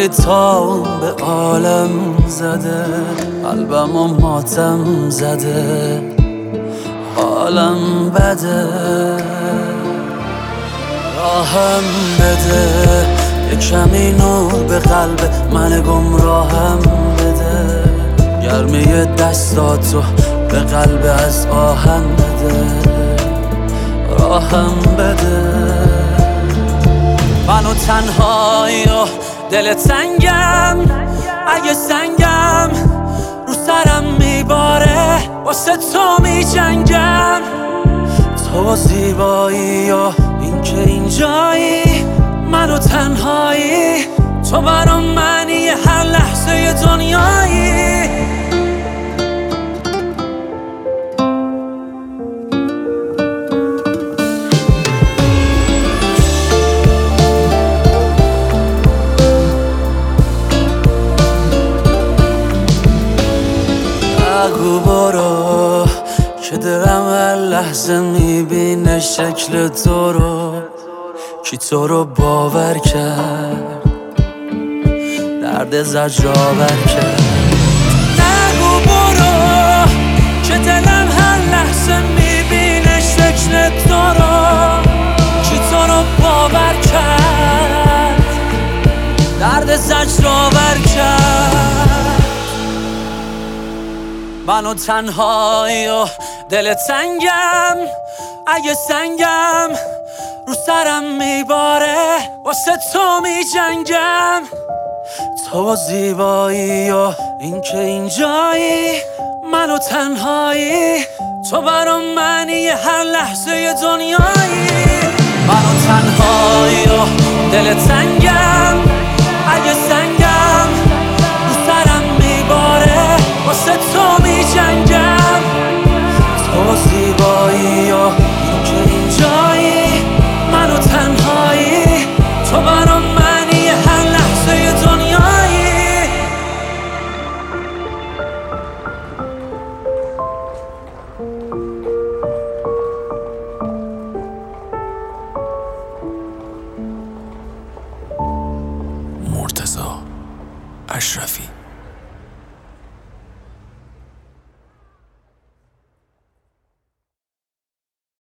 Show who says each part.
Speaker 1: تا به عالم زده، قلبم و ماتم زده، حالم بده. راهم بده یه کمی نور به قلب من گمراهم بده، گرمی دستاتو به قلب از آهن بده، راهم بده. منو تنهایی و دل تنگم، اگه سنگم رو سرم میباره واسه تو میجنگم. تو زیبایی و این که اینجایی، منو تنهایی، تو برام معنی هر لحظه دنیایی. بگو برو که دلم هر لحظه میبینه شکل تو رو، کی تو رو باور کرد درد زجرآور کرد. نگو برو که دلم هر لحظه میبینه شکل تو رو، کی تو رو باور کرد درد زجرآور کرد. منو تنهایی و دل تنگم، اگه سنگم رو سرم میباره واسه تو میجنگم. تو زیبایی و این که اینجایی، منو تنهایی، تو برام معنی هر لحظه دنیایی. منو تنهایی و دل تنگم، اگه سنگم